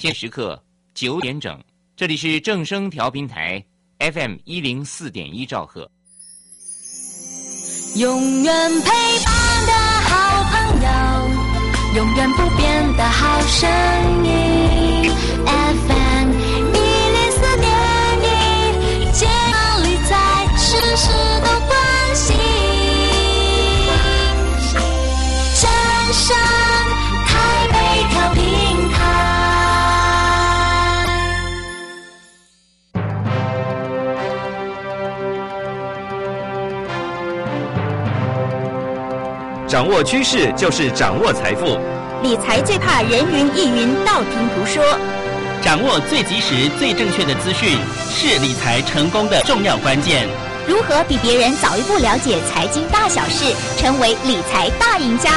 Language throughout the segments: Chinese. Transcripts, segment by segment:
现时刻9点整，这里是正声调频台 FM104.1兆赫。 永远陪伴的好朋友，永远不变的好声音 FM104.1，接力在时时都关心，正声台北调频台。 掌握趋势就是掌握财富， 理财最怕人云亦云，道听途说。 掌握最及时、最正确的资讯，是理财成功的重要关键。 如何比别人早一步了解财经大小事，成为理财大赢家？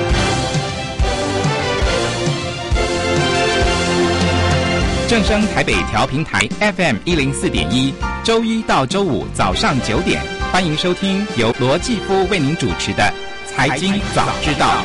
正声台北调频台 FM104.1，周一到周五早上9点，欢迎收听由罗继夫为您主持的财经早知道。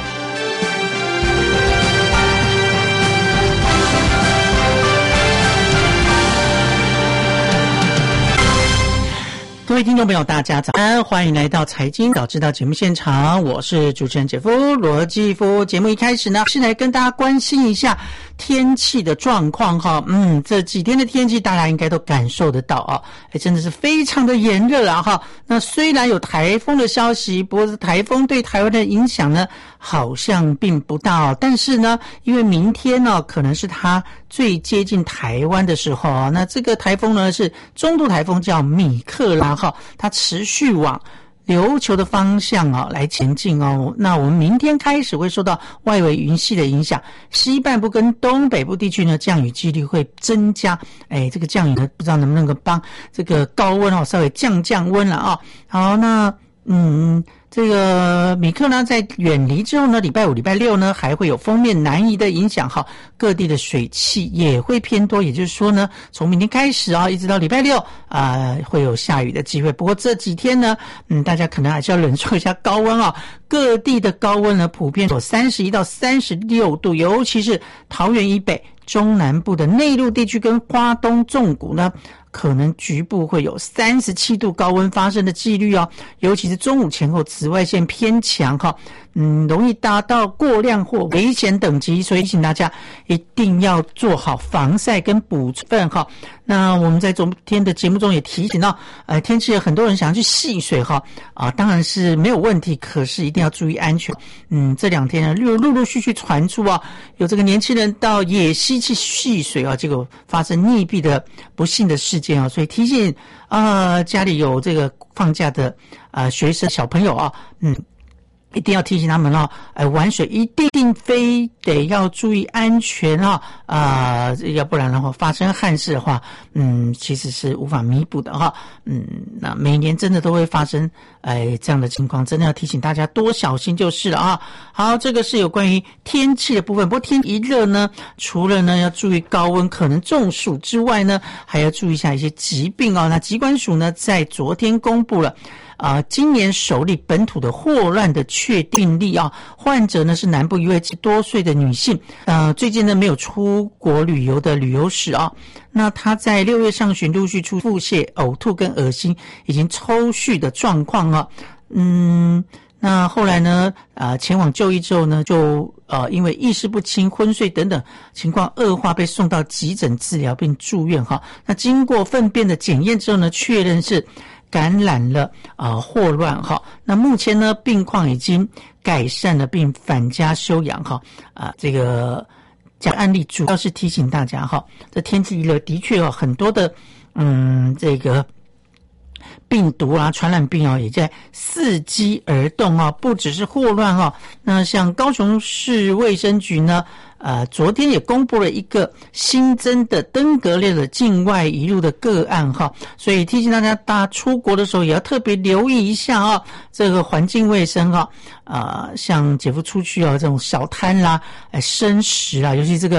各位听众朋友大家早安，欢迎来到财经早知道节目现场，我是主持人姐夫罗继夫。节目一开始呢，是来跟大家关心一下天气的状况哈。这几天的天气大家应该都感受得到啊，真的是非常的炎热啊哈。那虽然有台风的消息，不过台风对台湾的影响呢好像并不大哦，但是呢，因为明天呢可能是它最接近台湾的时候啊，那这个台风呢是中度台风，叫米克拉哈，它持续往琉球的方向来前进哦。那我们明天开始会受到外围云系的影响，西半部跟东北部地区呢降雨几率会增加。这个降雨呢不知道能不能够帮这个高温稍微降温了啊。好，那这个米克呢在远离之后呢，礼拜五、礼拜六呢还会有锋面南移的影响哈，各地的水汽也会偏多，也就是说呢，从明天开始一直到礼拜六会有下雨的机会。不过这几天呢，大家可能还是要忍受一下高温啊。各地的高温呢普遍有31到36度，尤其是桃园以北、中南部的内陆地区跟花东纵谷呢，可能局部会有37度高温发生的几率哦，尤其是中午前后紫外线偏强哈，容易达到过量或危险等级，所以请大家一定要做好防晒跟补充哈。那我们在昨天的节目中也提醒到，天气有很多人想要去戏水哈，当然是没有问题，可是一定要注意安全。这两天呢，陆陆续续传出有这个年轻人到野溪去戏水结果发生溺毙的不幸的事件所以提醒家里有这个放假的学生小朋友一定要提醒他们玩水一定非得要注意安全要不然的话发生憾事的话，其实是无法弥补的那每年真的都会发生这样的情况，真的要提醒大家多小心就是了好，这个是有关于天气的部分。不过天一热呢，除了呢要注意高温可能中暑之外呢，还要注意一下一些疾病那疾管署呢在昨天公布了今年首例本土的霍乱的确定例患者呢是南部一位多岁的女性，最近呢没有出国旅游的旅游史那她在6月上旬陆续出腹泻、呕吐跟恶心以及抽搐的状况那后来呢前往就医之后呢，就因为意识不清、昏睡等等情况恶化，被送到急诊治疗并住院那经过粪便的检验之后呢，确认是感染了霍乱那目前呢病况已经改善了并返家休养这个案例主要是提醒大家这天气一热的确很多的这个病毒传染病也在伺机而动不只是霍乱那像高雄市卫生局呢昨天也公布了一个新增的登革热的境外移入的个案所以提醒大家出国的时候也要特别留意一下这个环境卫生像姐夫出去这种小摊啦生食尤其这个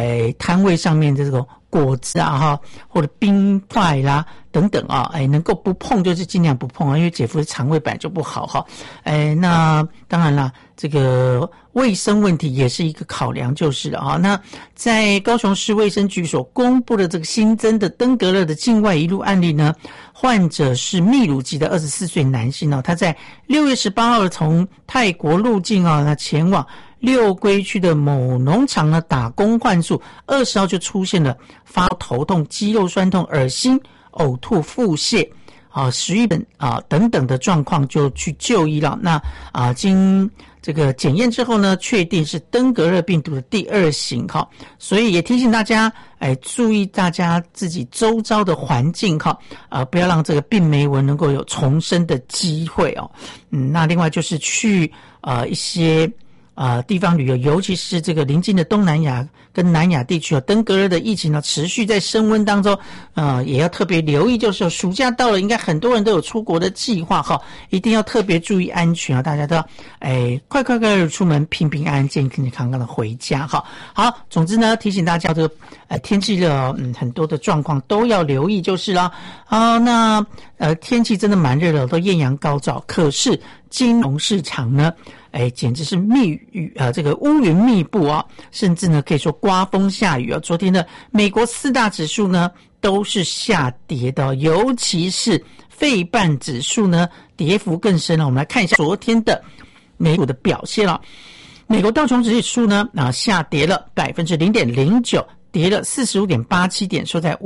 摊位上面的这种果子或者冰块啦等等能够不不碰就是尽量不碰啊，因为姐夫的肠胃本来就不好哈。那当然啦，这个卫生问题也是一个考量就是了哈。那在高雄市卫生局所公布的这个新增的登革热的境外移入案例呢，患者是秘鲁籍的24岁男性哦，他在6月18号从泰国入境啊，那前往六龟区的某农场呢打工换宿，20号就出现了发头痛、肌肉酸痛、恶心、呕吐、腹泻食欲等等的状况，就去就医了。那经这个检验之后呢，确定是登革热病毒的第2型哈，所以也提醒大家，注意大家自己周遭的环境哈，不要让这个病媒蚊能够有重生的机会哦。那另外就是去一些地方旅游，尤其是这个邻近的东南亚跟南亚地区登革热的疫情持续在升温当中，也要特别留意，就是暑假到了，应该很多人都有出国的计划哈，一定要特别注意安全啊！大家都要快的出门，平平安安、健康的回家哈。好，总之呢，提醒大家这个天气热很多的状况都要留意就是了。那天气真的蛮热的，都艳阳高照，可是金融市场呢？简直是这个乌云密布啊，甚至呢可以说刮风下雨啊。昨天的美国4大指数呢都是下跌的，尤其是费半指数呢跌幅更深了。我们来看一下昨天的美股的表现了。美国道琼指数呢下跌了 0.09%。跌了 45.87 点，收在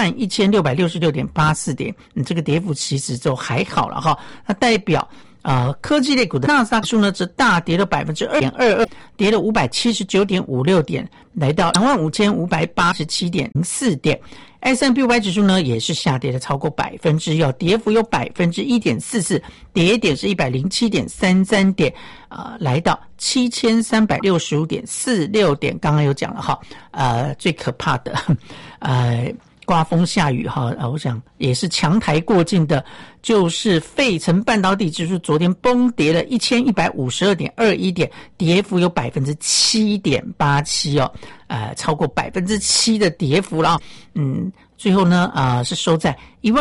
51,666.84 点。这个跌幅其实就还好了哈。那代表科技类股的纳斯达克指数呢，则大跌了 2.22%， 跌了 579.56 点，来到 25,587.04 点。S&P 500指数呢，也是下跌了超过1%，跌幅有 1.44%， 跌点是 107.33 点，来到 7,365.46 点。刚刚有讲了哈，最可怕的刮风下雨哈，我想也是强台过境的，就是费城半导体指数昨天崩跌了 1152.21 点，跌幅有 7.87% 哦，超过 7% 的跌幅了。最后呢是收在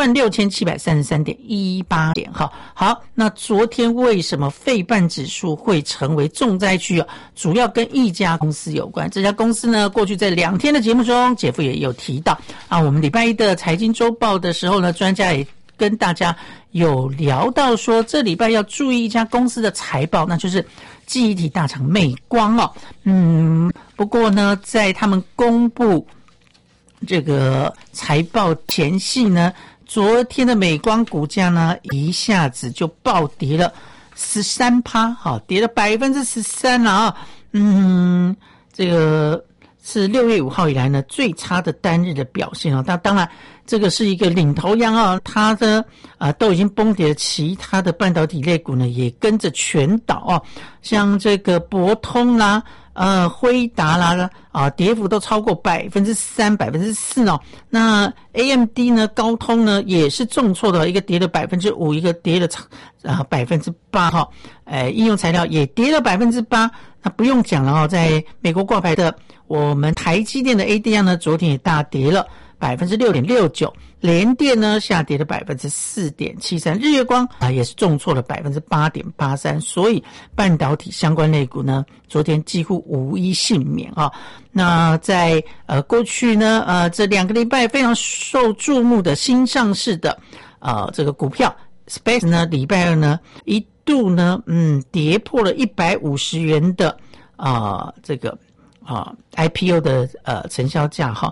16,733.18 点哈。好，那昨天为什么费半指数会成为重灾区主要跟一家公司有关。这家公司呢，过去在2天的节目中，姐夫也有提到我们礼拜一的财经周报的时候呢，专家也跟大家有聊到说，这礼拜要注意一家公司的财报，那就是记忆体大厂美光哦。不过呢，在他们公布这个财报前夕呢，昨天的美光股价呢一下子就暴跌了 13%， 跌了 13% 了啊。这个是6月5号以来呢最差的单日的表现哦。那当然这个是一个领头羊啊，它的都已经崩跌了，其他的半导体类股呢也跟着全倒啊，像这个博通啦、辉达啦跌幅都超过 3%、4% 哦。那 AMD 呢，高通呢也是重挫的，一个跌了 5%， 一个跌了8%哈。应用材料也跌了 8%。那不用讲了在美国挂牌的我们台积电的 ADR 呢，昨天也大跌了 6.69%， 联电呢下跌了 4.73%， 日月光也是重挫了 8.83%， 所以半导体相关类股呢昨天几乎无一幸免啊。那在过去呢这2个礼拜非常受注目的新上市的这个股票 Space 呢，礼拜二呢一度呢跌破了150元的这个IPO 的成交价哈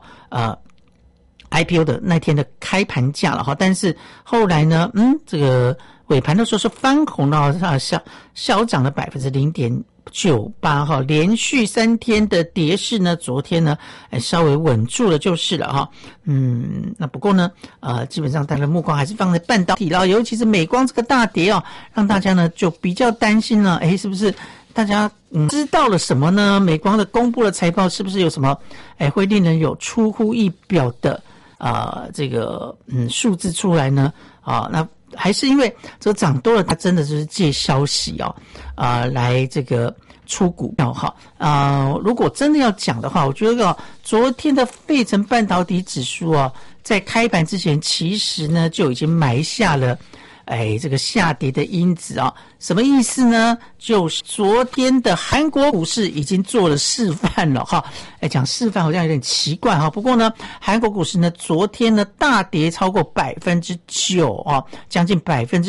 IPO 的那天的开盘价了哈，但是后来呢这个尾盘的时候是翻红了小涨了 0.98% 哈，连续3天的跌势呢，昨天呢稍微稳住了就是了哈。那不过呢基本上大家的目光还是放在半导体了，尤其是美光这个大跌让大家呢就比较担心了，是不是大家知道了什么呢？美光的公布的财报是不是有什么会令人有出乎意表的这个数字出来呢？那还是因为这个涨多了，它真的就是借消息来这个出股票哈。如果真的要讲的话，我觉得昨天的费城半导体指数在开盘之前其实呢就已经埋下了这个下跌的因子什么意思呢？就是昨天的韩国股市已经做了示范了哈。讲示范好像有点奇怪哈。不过呢，韩国股市呢昨天呢大跌超过 9%将近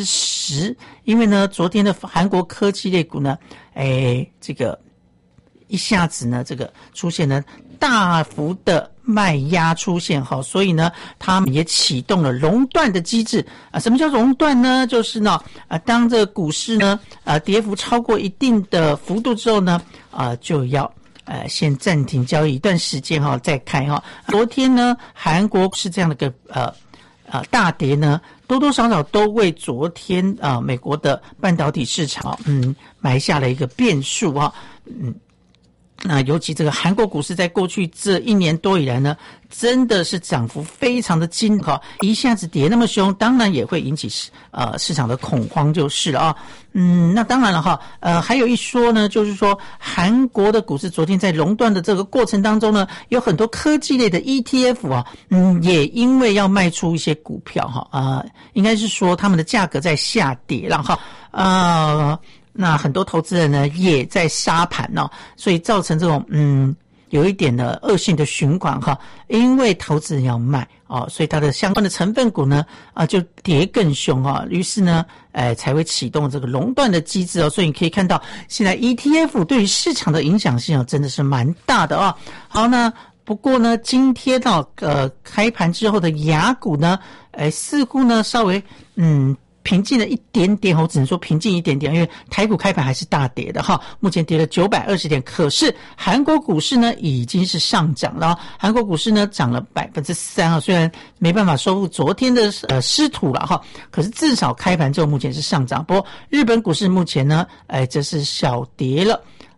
10%， 因为呢昨天的韩国科技类股呢这个一下子呢这个出现了大幅的卖压出现哈，所以呢他们也启动了熔断的机制什么叫熔断呢？就是呢当这个股市呢跌幅超过一定的幅度之后呢就要先暂停交易一段时间再开昨天呢韩国是这样的一个大跌呢，多多少少都为昨天美国的半导体市场埋下了一个变数那尤其这个韩国股市在过去这1年多以来呢，真的是涨幅非常的惊一下子跌那么凶，当然也会引起市场的恐慌就是了那当然了还有一说呢，就是说韩国的股市昨天在熔断的这个过程当中呢，有很多科技类的 ETF 也因为要卖出一些股票应该是说他们的价格在下跌了那很多投资人呢也在杀盘所以造成这种有一点的恶性的循环因为投资人要卖所以它的相关的成分股呢就跌更凶于是呢才会启动这个熔断的机制所以你可以看到现在 ETF 对于市场的影响性真的是蛮大的好呢。不过呢，今天开盘之后的亚股呢似乎呢稍微平静了一点点我只能说平静一点点，因为台股开盘还是大跌的目前跌了920点，可是韩国股市呢已经是上涨了韩国股市呢涨了 3% 虽然没办法收复昨天的失土了可是至少开盘之后目前是上涨。不过日本股市目前呢这是小跌了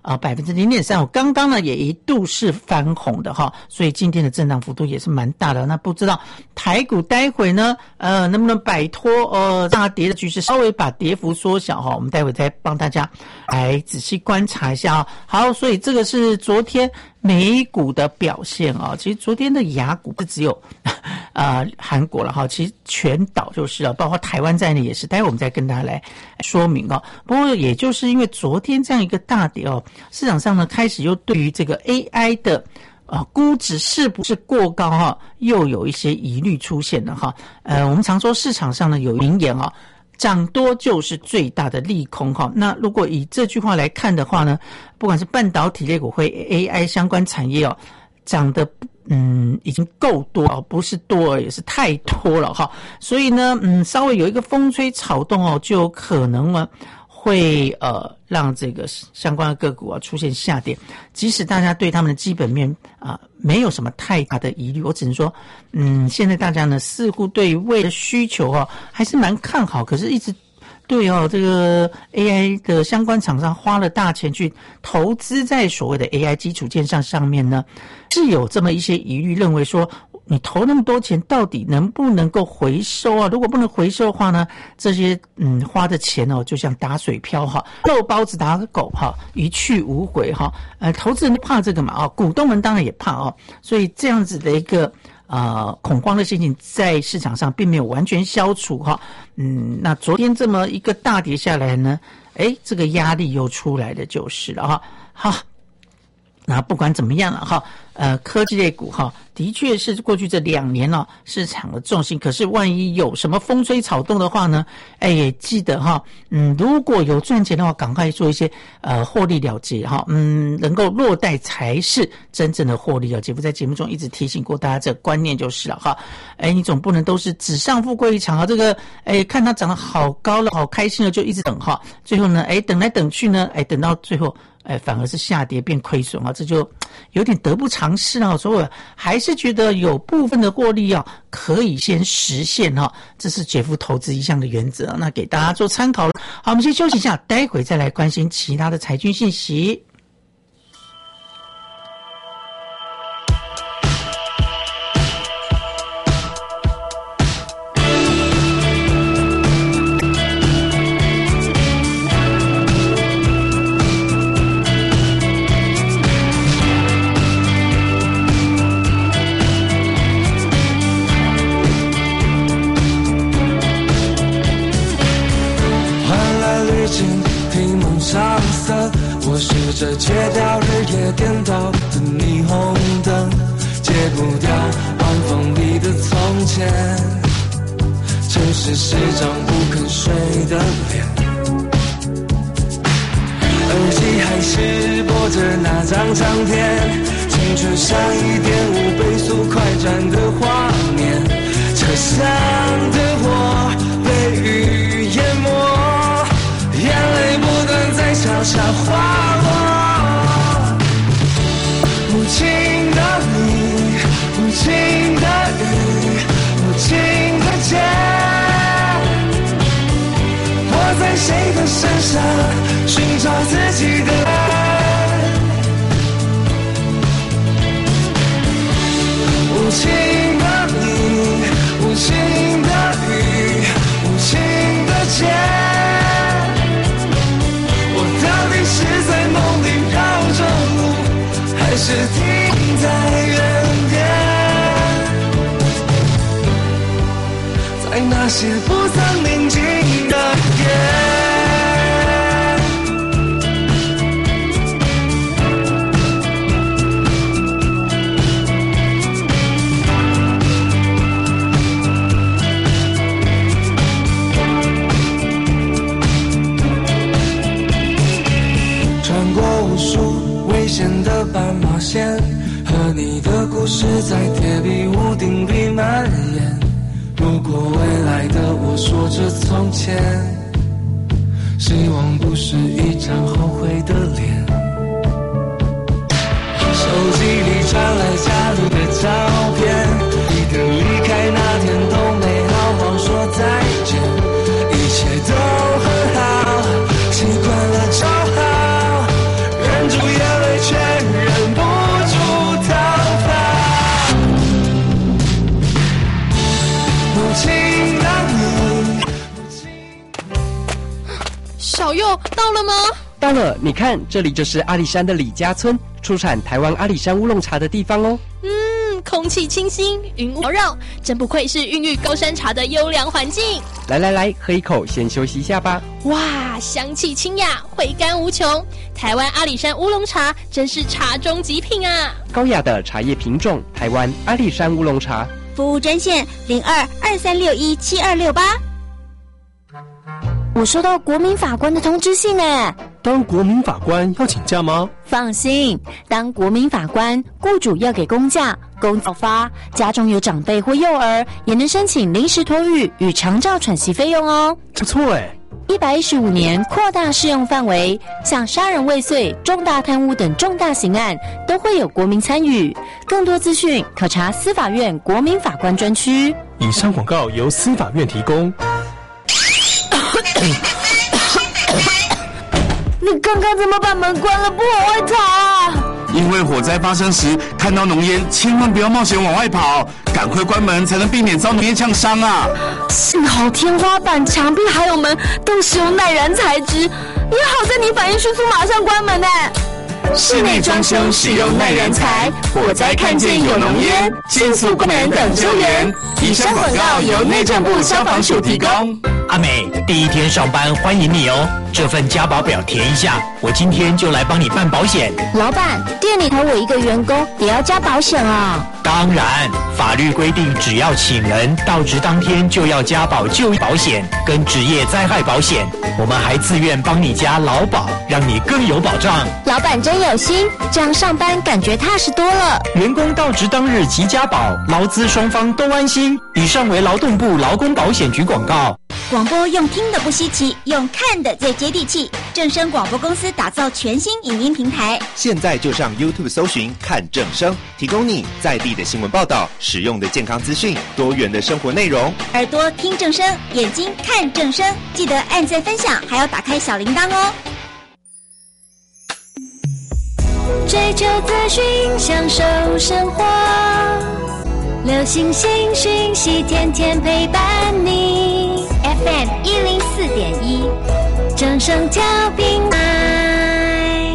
0.3%， 刚刚呢也一度是翻红的所以今天的震荡幅度也是蛮大的。那不知道台股待会呢能不能摆脱大跌的局势，稍微把跌幅缩小我们待会再帮大家来仔细观察一下好，所以这个是昨天美股的表现其实昨天的亚股不只有韩国了其实全岛就是包括台湾在内也是，待会我们再跟大家来说明不过也就是因为昨天这样一个大跌市场上呢开始又对于这个 AI 的估值是不是过高又有一些疑虑出现了我们常说市场上呢有名言涨多就是最大的利空那如果以这句话来看的话呢，不管是半导体类股或 AI 相关产业涨得已经够多不是多也是太多了所以呢稍微有一个风吹草动就有可能呢会让这个相关的个股出现下跌，即使大家对他们的基本面没有什么太大的疑虑，我只能说现在大家呢似乎对于未来的需求还是蛮看好，可是一直对这个 AI 的相关厂商花了大钱去投资在所谓的 AI 基础建设上面呢，是有这么一些疑虑，认为说你投那么多钱到底能不能够回收如果不能回收的话呢，这些花的钱就像打水漂肉包子打狗一去无回投资人怕这个嘛股东们当然也怕所以这样子的一个恐慌的心情在市场上并没有完全消除那昨天这么一个大跌下来呢这个压力又出来了就是了好，那不管怎么样了科技类股的确是过去这2年市场的重心，可是万一有什么风吹草动的话呢也记得如果有赚钱的话赶快做一些获利了结能够落袋才是真正的获利了结。我在节目中一直提醒过大家这个观念就是了你总不能都是纸上富贵一场这个看它涨得好高了好开心了就一直等最后呢等来等去呢等到最后反而是下跌变亏损这就有点得不偿失所以我还是觉得有部分的获利可以先实现这是杰夫投资一项的原则那给大家做参考了。好，我们先休息一下，待会再来关心其他的财经信息。 着戒掉日夜颠倒的霓虹灯，戒不掉晚风里的从前，城市是张不肯睡的脸，耳机还是播着那张唱片，青春像1.5倍速快转的画面，车厢的我被雨淹没，眼泪不断在桥下滑落。无情的你，无情的雨，无情的劫，我在谁的身上寻找自己的爱？无情的你，无情的雨，无情的劫，我到底是在梦里绕着路，还是停在原点，在那些不曾宁静的夜。危险的斑马线，和你的故事在铁皮屋顶里蔓延。如果未来的我说着从前，希望不是一张后悔的脸。手机里传来家里的照片，你的离开那天都没好好说再见，一切都很好，习惯了就好，忍住眼泪却忍不住逃跑。无情的你， 小佑到了吗？ 到了，你看，这里就是阿里山的李家村，出产台湾阿里山乌龙茶的地方哦。 空气清新，云雾缭绕，真不愧是孕育高山茶的优良环境。 来，喝一口，先休息一下吧。 哇，香气清雅，回甘无穷。台湾阿里山乌龙茶真是茶中极品啊！ 高雅的茶叶品种，台湾阿里山乌龙茶。 服务专线0223617268。 我收到国民法官的通知信诶。 当国民法官要请假吗？ 放心，当国民法官，雇主要给公假，工早发，家中有长辈或幼儿，也能申请临时托育与长照喘息费用哦。 不错诶。 115年扩大适用范围，像杀人未遂、重大贪污等重大刑案都会有国民参与。更多资讯可查司法院国民法官专区。 以上广告由司法院提供。 你刚刚怎么把门关了？不往外逃啊！ 因为火灾发生时看到浓烟，千万不要冒险往外跑，赶快关门才能避免遭浓烟呛伤啊！ 幸好天花板、墙壁还有门都使用耐燃材质，也好在你反应迅速，马上关门呢。 室内装修使用耐燃材，火灾看见有浓烟，迅速关门等救援。以上广告由内政部消防署提供。 阿美，第一天上班欢迎你哦，这份加保表填一下，我今天就来帮你办保险。 老板，店里头我一个员工也要加保险啊？ 当然，法律规定只要请人到职当天就要加保就医保险跟职业灾害保险，我们还自愿帮你加劳保，让你更有保障。 老板真有心，这样上班感觉踏实多了。 员工到职当日即加保，劳资双方都安心。以上为劳动部劳工保险局广告。 广播用听的不稀奇，用看的最接地气。正声广播公司打造全新影音平台， 现在就上 YouTube 搜寻看正声，提供你在地的新闻报道、实用的健康资讯、多元的生活内容。 耳朵听正声，眼睛看正声，记得按赞分享，还要打开小铃铛哦。 追求资讯，享受生活，流行新讯息，天天陪伴你。FM 104.1，正声调频台。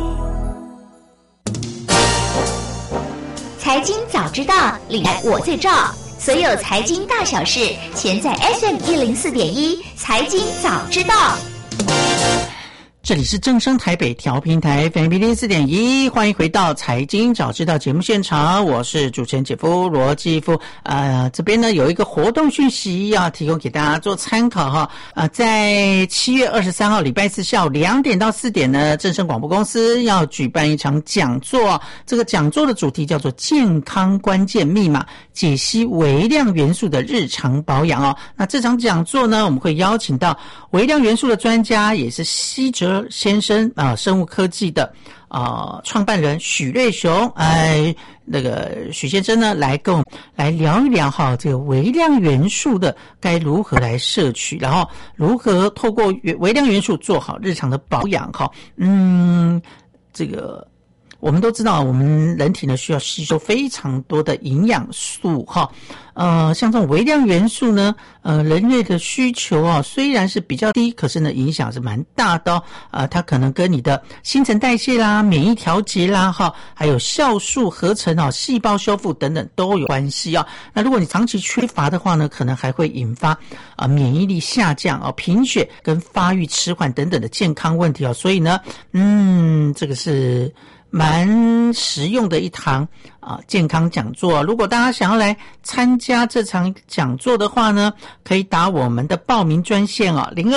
财经早知道，理财我最照。所有财经大小事，全在 FM 104.1，财经早知道。 这里是正声台北调频台 FM 104.1，欢迎回到财经早知道节目现场，我是主持人姐夫罗继夫。这边呢有一个活动讯息要提供给大家做参考哈。在7月23号礼拜四下午2点到4点呢，正声广播公司要举办一场讲座，这个讲座的主题叫做健康关键密码，解析微量元素的日常保养哦。那这场讲座呢，我们会邀请到微量元素的专家，也是西哲先生生物科技的创办人许瑞雄，那个许先生呢来跟我们来聊一聊哈，这个微量元素的该如何来摄取，然后如何透过微量元素做好日常的保养哈。这个我们都知道，我们人体呢需要吸收非常多的营养素哈。像这种微量元素呢，人类的需求虽然是比较低，可是呢影响是蛮大的它可能跟你的新陈代谢啦、免疫调节啦还有酵素合成细胞修复等等都有关系那如果你长期缺乏的话呢，可能还会引发免疫力下降贫血跟发育迟缓等等的健康问题所以呢这个是蛮实用的一堂健康讲座。如果大家想要来参加这场讲座的话呢，可以打我们的报名专线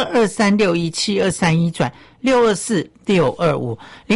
0223617231转624625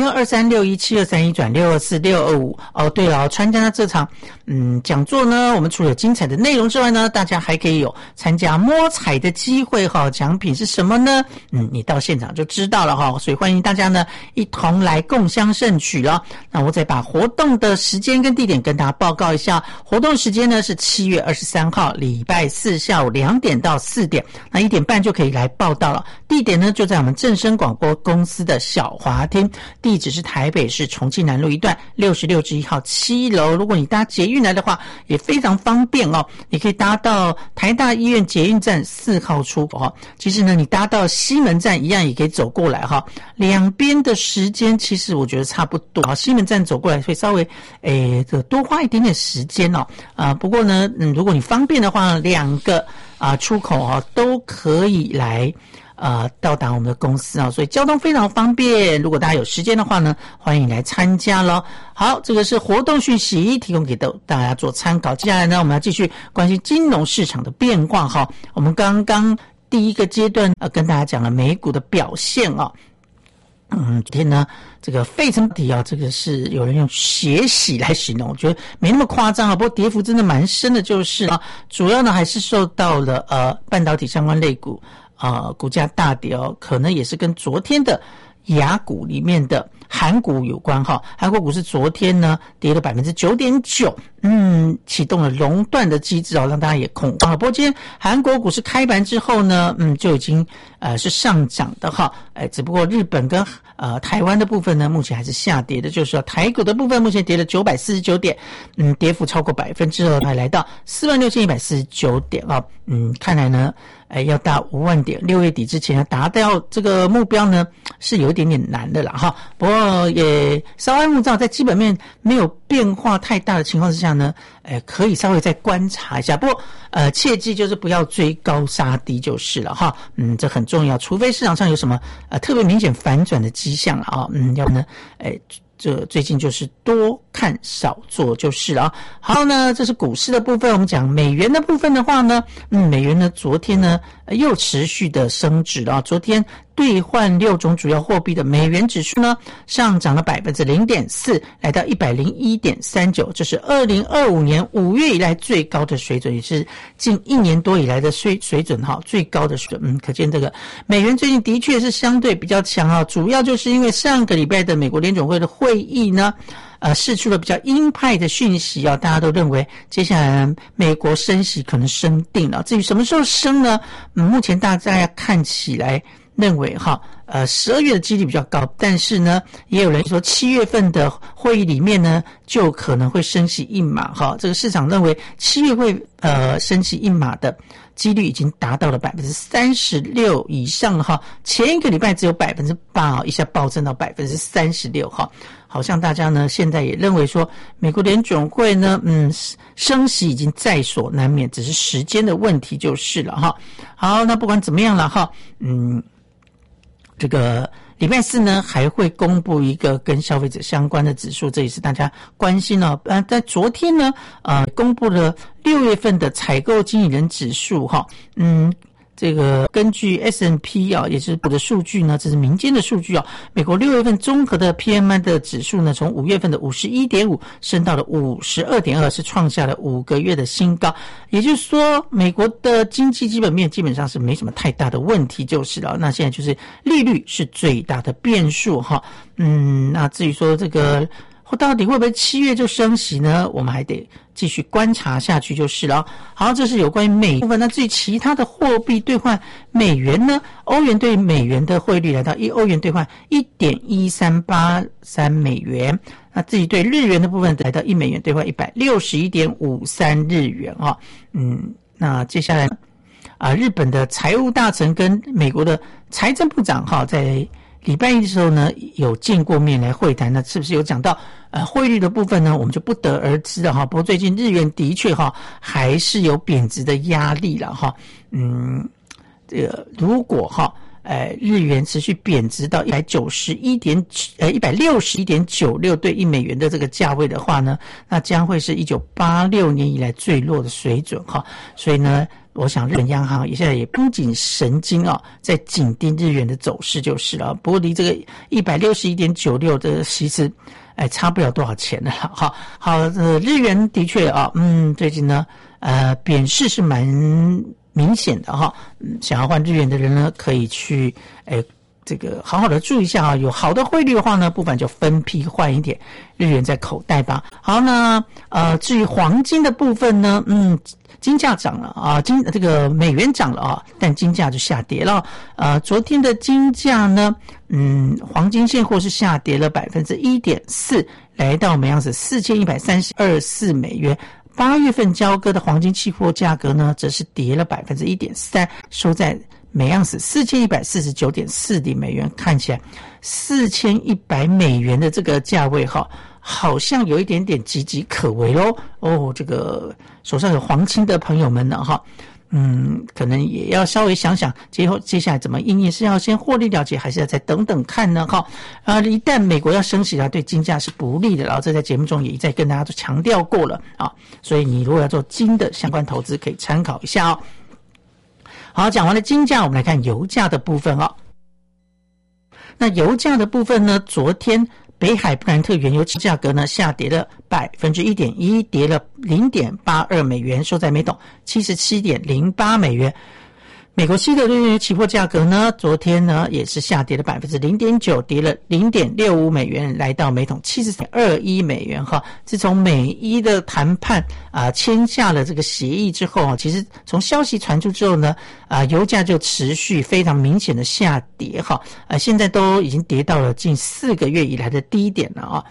0223617231转624625对了参加这场讲座呢，我们除了有精彩的内容之外呢，大家还可以有参加摸彩的机会奖品是什么呢？你到现场就知道了所以欢迎大家呢一同来共襄盛举了。那我再把活动的时间跟地点跟大家报告一下。活动时间呢是7月23号礼拜四下午2点到4点，那1点半就可以来报到了。地点呢就在我们正声广播公司的小华厅，地址是台北市重庆南路1段66-1号7楼。如果你搭捷运来的话也非常方便你可以搭到台大医院捷运站4号出口其实呢你搭到西门站一样也可以走过来两边的时间其实我觉得差不多西门站走过来会稍微多花一点点时间不过呢如果你方便的话2个出口都可以来到达我们的公司所以交通非常方便。如果大家有时间的话呢，欢迎来参加咯。好，这个是活动讯息，提供给大家做参考。接下来呢，我们要继续关心金融市场的变化我们刚刚第一个阶段跟大家讲了美股的表现昨天呢这个费城半导体这个是有人用血洗来形容，我觉得没那么夸张不过跌幅真的蛮深的，就是主要呢还是受到了半导体相关类股股价大跌可能也是跟昨天的亚股里面的韩股有关韩国股市昨天呢跌了 9.9%， 启动了熔断的机制让大家也恐慌不过今天韩国股市开盘之后呢就已经是上涨的只不过日本跟台湾的部分呢目前还是下跌的，就是台股的部分目前跌了949点跌幅超过 2%， 还来到46,149点看来呢要到5万点，6月底之前要达到这个目标呢是有一点点难的啦不过也稍安勿躁，在基本面没有变化太大的情况之下呢可以稍微再观察一下，不过切记就是不要追高杀低就是了这很重要，除非市场上有什么特别明显反转的迹象了要不呢这最近就是多看少做就是了好呢，这是股市的部分。我们讲美元的部分的话呢美元呢昨天呢又持续的升值了昨天兑换6种主要货币的美元指数呢上涨了 0.4%， 来到 101.39， 这是2025年5月以来最高的水准，也是近1年多以来的水准最高的水准可见这个美元最近的确是相对比较强主要就是因为上个礼拜的美国联准会的会议呢释出了比较鹰派的讯息大家都认为接下来美国升息可能升定了，至于什么时候升呢目前大家看起来认为12月的几率比较高，但是呢也有人说7月份的会议里面呢就可能会升息一码这个市场认为7月会升息一码的几率已经达到了 36% 以上了前一个礼拜只有 8% 一下暴增到 36% 好像大家呢现在也认为说美国联准会呢升息已经在所难免，只是时间的问题就是了好，那不管怎么样了这个礼拜四呢还会公布一个跟消费者相关的指数，这也是大家关心哦。在昨天呢公布了6月份的采购经理人指数哈，这个根据 S&P 啊，也是的数据呢，这是民间的数据啊。美国6月份综合的 PMI 的指数呢，从5月份的 51.5 升到了 52.2， 是创下了5个月的新高。也就是说，美国的经济基本面基本上是没什么太大的问题就是了。那现在就是利率是最大的变数哈。那至于说这个到底会不会7月就升息呢？我们还得继续观察下去就是了。好，这是有关于美部分。那至于其他的货币兑换美元呢？欧元对美元的汇率来到1欧元兑换 1.1383 美元。那至于对日元的部分来到1美元兑换 161.53 日元啊。那接下来日本的财务大臣跟美国的财政部长在礼拜一的时候呢，有见过面来会谈，那是不是有讲到汇率的部分呢？我们就不得而知了哈。不过最近日元的确还是有贬值的压力了哈。这个如果日元持续贬值到161.96对1美元的这个价位的话呢，那将会是1986年以来最弱的水准哈。所以呢，我想日本央行现在也绷紧神经在紧盯日元的走势就是了。不过离这个161.96的其实差不了多少钱了哈。好，日元的确最近呢贬势是蛮明显的哈。想要换日元的人呢，可以去这个好好的注意一下有好的汇率的话呢，不妨就分批换一点日元在口袋吧。好，那至于黄金的部分呢，金价涨了这个美元涨了但金价就下跌了。昨天的金价呢，黄金现货是下跌了 1.4%， 来到每盎司4132.4美元。8月份交割的黄金期货价格呢，则是跌了 1.3%， 收在每盎司4149.40美元。看起来4100美元的这个价位好像有一点点岌岌可危咯。这个手上有黄金的朋友们呢可能也要稍微想想接下来怎么应对，是要先获利了结，还是要再等等看呢？一旦美国要升息对金价是不利的，然后这在节目中也一再跟大家都强调过了所以你如果要做金的相关投资，可以参考一下好，讲完了金价，我们来看油价的部分那油价的部分呢，昨天北海布兰特原油价格呢下跌了 1.1%， 跌了 0.82 美元，收在每桶 77.08 美元。美国西德原油期货价格呢，昨天呢也是下跌了 0.9%， 跌了 0.65 美元，来到每桶 70.21 美元自从美伊的谈判签下了这个协议之后其实从消息传出之后呢油价就持续非常明显的下跌现在都已经跌到了近4个月以来的低点了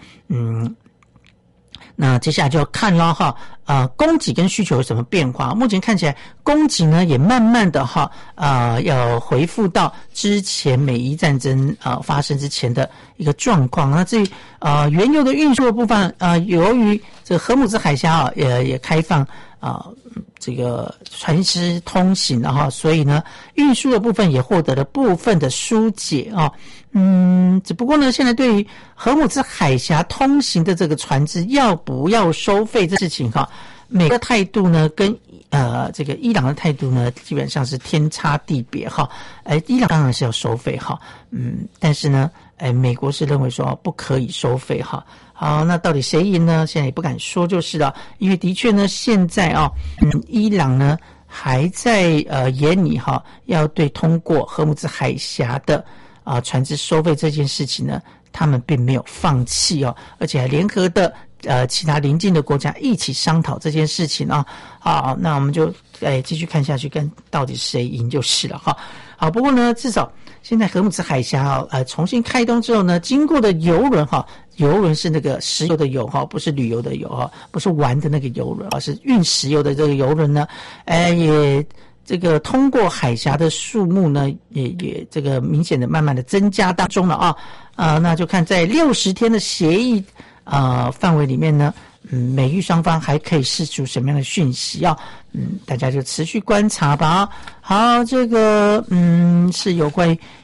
那接下来就要看了供给跟需求有什么变化。目前看起来供给呢也慢慢的要恢复到之前美伊战争发生之前的一个状况。那至于原油的运输的部分由于这个荷姆兹海峡也开放这个船只通行了所以呢运输的部分也获得了部分的疏解只不过呢现在对于荷姆兹海峡通行的这个船只要不要收费这事情美国的态度呢跟这个伊朗的态度呢基本上是天差地别伊朗当然是要收费但是呢美国是认为说不可以收费好，那到底谁赢呢？现在也不敢说就是了，因为的确呢现在伊朗呢还在研拟要对通过荷姆兹海峡的船只收费这件事情呢，他们并没有放弃而且还联合的其他邻近的国家一起商讨这件事情好，那我们就继续看下去，跟到底谁赢就是了好，不过呢至少现在荷姆兹海峡重新开通之后呢，经过的邮轮邮轮是那个石油的油不是旅游的油不是玩的那个邮轮是运石油的这个邮轮呢也这个通过海峡的数目呢也这个明显的慢慢的增加当中了那就看在60天的协议范围里面呢美日双方还可以释出什么样的讯息大家就持续观察吧好，这个是有关于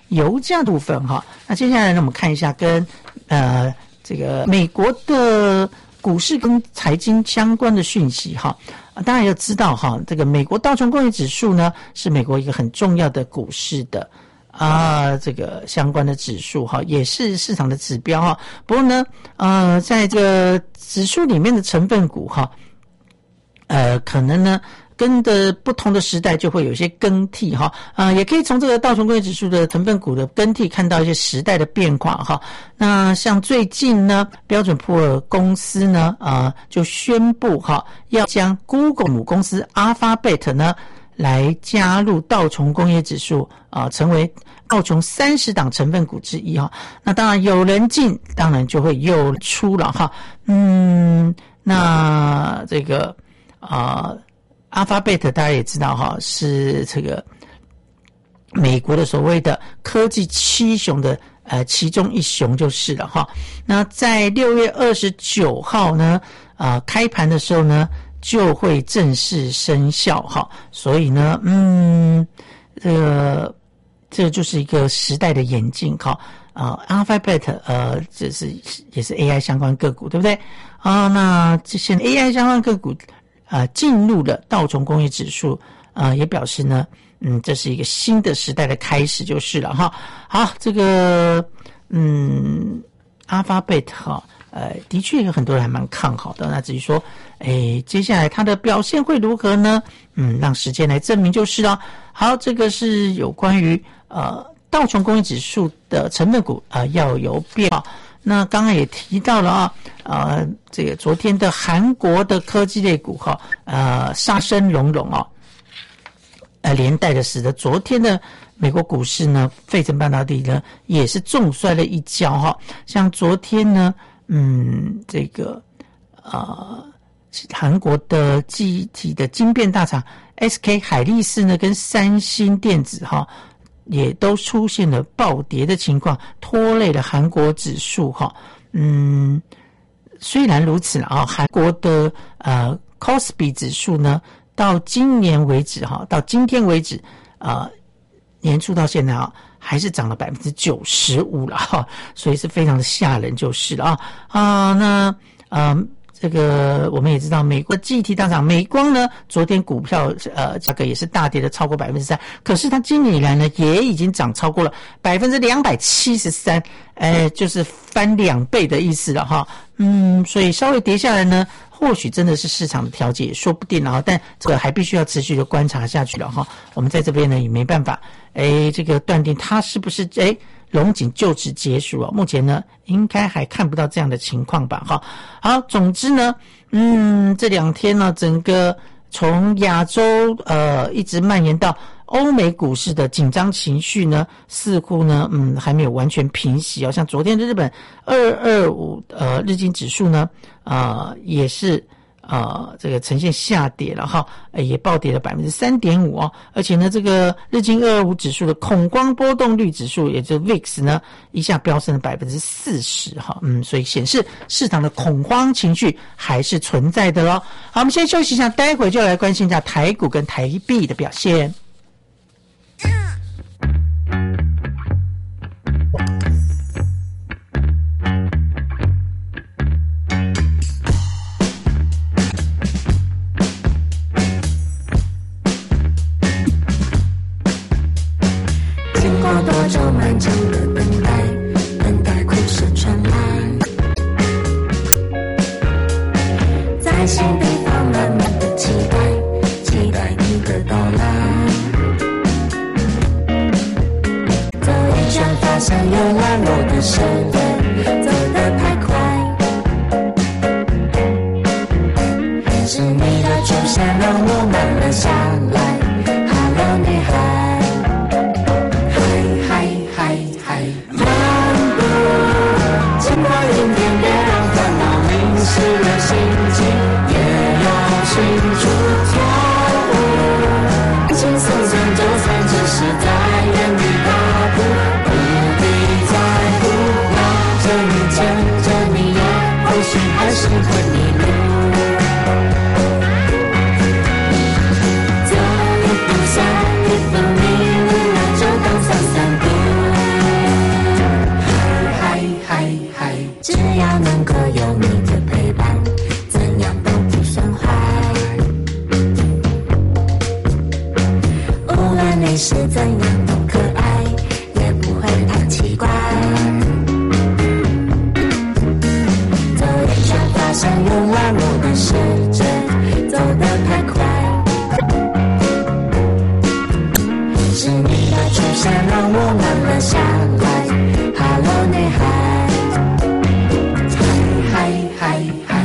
油价部分哈。那接下来呢，我们看一下跟这个美国的股市跟财经相关的讯息哈。当然要知道哈，这个美国道琼工业指数呢是美国一个很重要的股市的这个相关的指数哈，也是市场的指标哈。不过呢，在这个指数里面的成分股哈，可能呢跟着不同的时代就会有一些更替哈，也可以从这个道琼工业指数的成分股的更替看到一些时代的变化哈。那像最近呢，标准普尔公司呢，就宣布哈，要将 Google 母公司 Alphabet 呢来加入道琼工业指数成为道琼30档成分股之一哈。那当然有人进，当然就会有人出了哈。那这个Alphabet 大家也知道哈，是这个美国的所谓的科技七雄的其中一雄就是了哈。那在6月29号呢，开盘的时候呢就会正式生效哈。所以呢，这就是一个时代的演进哈。Alphabet 这是也是 AI 相关个股对不对？那这些 AI 相关个股进入了道琼工业指数，也表示呢，这是一个新的时代的开始就是了哈。好，这个Alphabet 哈，的确有很多人还蛮看好的。那至于说，接下来它的表现会如何呢？让时间来证明就是了。好，这个是有关于道琼工业指数的成分股要有变化。那刚刚也提到了这个昨天的韩国的科技类股哈，杀声隆隆连带的使得昨天的美国股市呢，费城半导体呢也是重摔了一跤哈。像昨天呢，这个韩国的记忆体的晶片大厂 SK 海力士呢跟三星电子哈，也都出现了暴跌的情况，拖累了韩国指数哈。虽然如此韩国的Kospi 指数呢，到今年为止到今天为止年初到现在还是涨了95%了所以是非常的吓人就是了那这个我们也知道，美国记忆体大厂美光呢，昨天股票价格也是大跌的超过 3%， 可是它今年以来呢，也已经涨超过了 273%， 就是翻2倍的意思了哈。所以稍微跌下来呢，或许真的是市场的调节也说不定了，但这个还必须要持续的观察下去了哈。我们在这边呢也没办法这个断定它是不是龙井就此结束目前呢应该还看不到这样的情况吧哈。好，总之呢这2天呢，整个从亚洲一直蔓延到欧美股市的紧张情绪呢，似乎呢还没有完全平息像昨天的日本225日经指数呢也是这个呈现下跌了哈，也暴跌了 3.5% 而且呢这个日经225指数的恐慌波动率指数，也就是 VIX 呢一下飙升了 40% 哈，所以显示市场的恐慌情绪还是存在的咯。好，我们先休息一下，待会就来关心一下台股跟台币的表现。 多久漫长的等待，等待哭声传来，在心底放满满的期待，期待你的到来。走一圈发现有懒惰的身份，走得太快，是你的出现让我慢了下来。Hello， 女孩。湿了心情，也要清楚跳舞，轻松松就算只是在原地踏步，不必在乎，拉着你牵着你也或许还是会迷路，走一步算一步迷路了就当散散步。 像有拉落的时针走得太快。是你的出现让我慢了下来。Hello， 你嗨，嗨嗨嗨。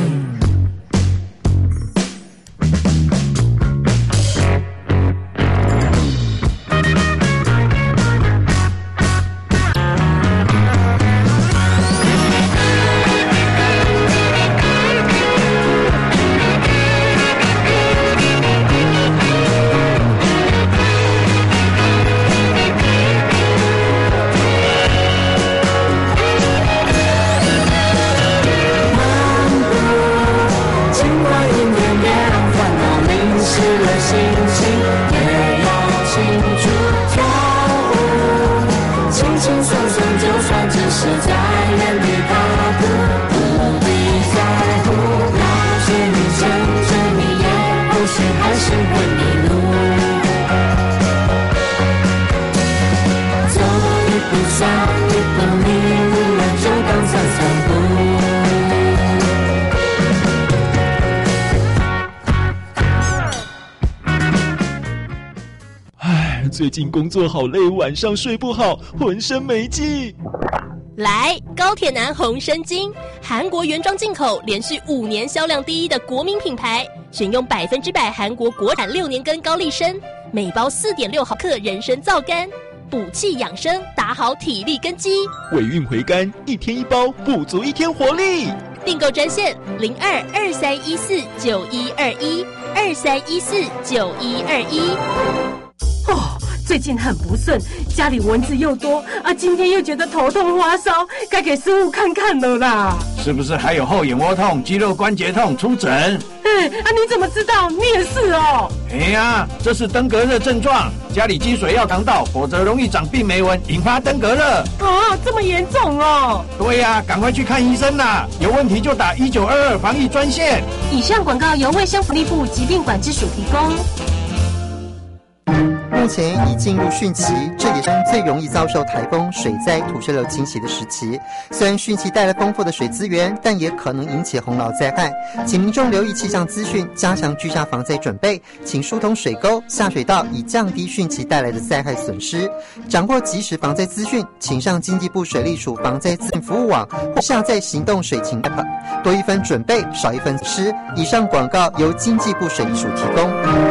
最近工作好累，晚上睡不好，浑身没劲。 来，高铁男红参精，韩国原装进口，连续5年销量第一的国民品牌，选用100%韩国国产6年根高丽参，每包4.6毫克人参皂苷，补气养生，打好体力根基。 尾韵回甘，1天1包，补足1天活力。 订购专线02-2314-9121，2314-9121。 哦，最近很不顺，家里蚊子又多啊，今天又觉得头痛发烧，该给师傅看看了啦。 是不是还有后眼窝痛、肌肉关节痛？出诊。 你怎么知道？你也是哦。 哎呀，这是登革热症状，家里积水要肠道，否则容易长病媒蚊，引发登革热。 啊，这么严重哦。 对呀，赶快去看医生啦！有问题就打1922防疫专线。 以上广告由卫生福利部疾病管制署提供。 目前已进入汛期，这也是最容易遭受台风、水灾、土石流侵袭的时期。虽然汛期带来丰富的水资源，但也可能引起洪涝灾害，请民众留意气象资讯，加强居家防灾准备，请疏通水沟、下水道，以降低汛期带来的灾害损失。掌握即时防灾资讯，请上经济部水利署防灾资讯服务网或下载行动水情 App， 多一分准备，少一分失。以上广告由经济部水利署提供。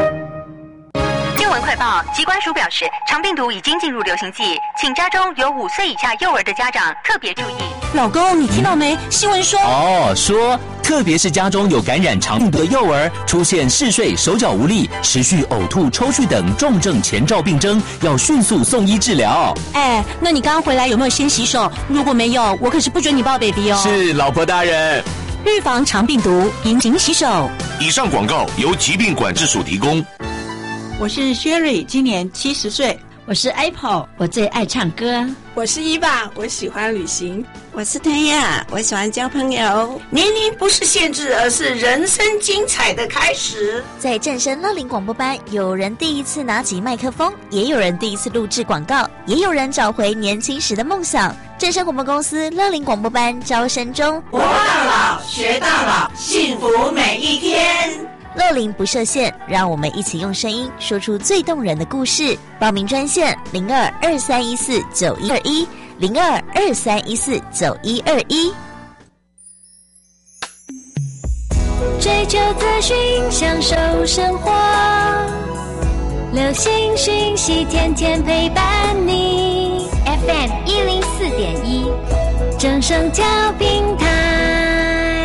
快报，疾管署表示，肠病毒已经进入流行季，请家中有5岁以下幼儿的家长特别注意。 老公，你听到没？新闻说说特别是家中有感染肠病毒的幼儿，出现嗜睡、手脚无力、持续呕吐、抽搐等重症前兆病征，要迅速送医治疗。 那你刚刚回来有没有先洗手？如果没有，我可是不准你抱 baby 哦。 是，老婆大人。 预防肠病毒，应勤洗手。 以上广告由疾病管制署提供。 我是 Sherry， 今年70岁。 我是 Apple， 我最爱唱歌。 我是伊娃，我喜欢旅行。 我是天亚，我喜欢交朋友。 年龄不是限制，而是人生精彩的开始。 在正声乐龄广播班，有人第一次拿起麦克风，也有人第一次录制广告，也有人找回年轻时的梦想。正声广播公司乐龄广播班招生中， 活到老，学到老，幸福每一天。 乐龄不设限，让我们一起用声音说出最动人的故事。报名专线02-2314-9121，02-2314-9121。 追求资讯，享受生活，流行讯息，天天陪伴你。FM 104.1，正声调频台。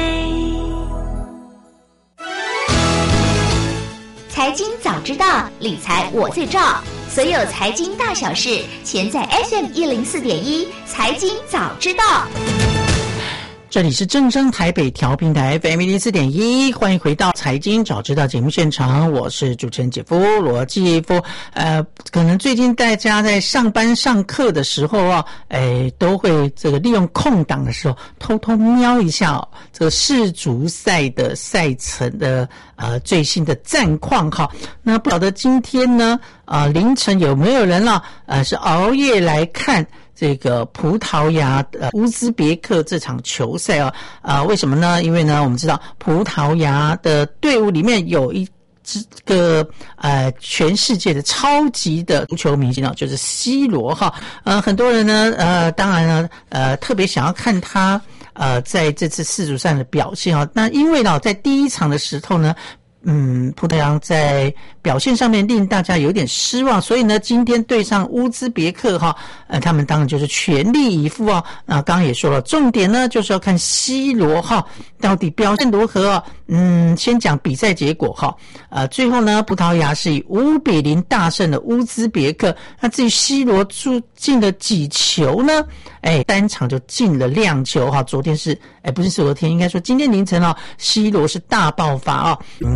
财经早知道，理财我最照。所有财经大小事，全在 FM 104.1财经早知道。 这里是正声台北调频台 FM 104.1，欢迎回到财经早知道节目现场，我是主持人姐夫罗继夫。可能最近大家在上班上课的时候啊，都会这个利用空档的时候偷偷瞄一下这个世足赛的赛程的最新的战况哈。那不晓得今天呢凌晨有没有人是熬夜来看这个葡萄牙乌兹别克这场球赛为什么呢？因为呢，我们知道葡萄牙的队伍里面有一个全世界的超级的足球明星就是 C 罗哈。很多人呢当然呢特别想要看他在这次世足赛的表现那因为呢在第一场的时候呢葡萄牙在表现上面令大家有点失望，所以呢今天对上乌兹别克他们当然就是全力以赴刚刚也说了，重点呢就是要看 C 罗到底表现如何先讲比赛结果最后呢葡萄牙是以5-0大胜了乌兹别克。那至于 C 罗进了几球呢？单场就进了2球昨天是不是昨天应该说今天凌晨C 罗是大爆发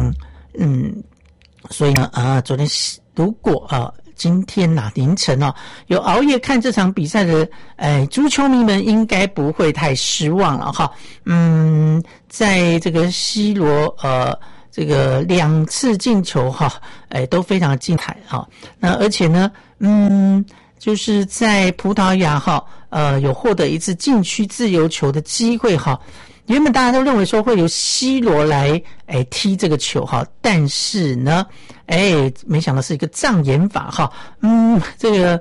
所以呢昨天如果今天凌晨有熬夜看这场比赛的足球迷们应该不会太失望了在这个 C 罗这个2次进球都非常精彩那而且呢就是在葡萄牙有获得一次禁区自由球的机会原本大家都认为说会由 C 罗来踢这个球但是呢没想到是一个障眼法这个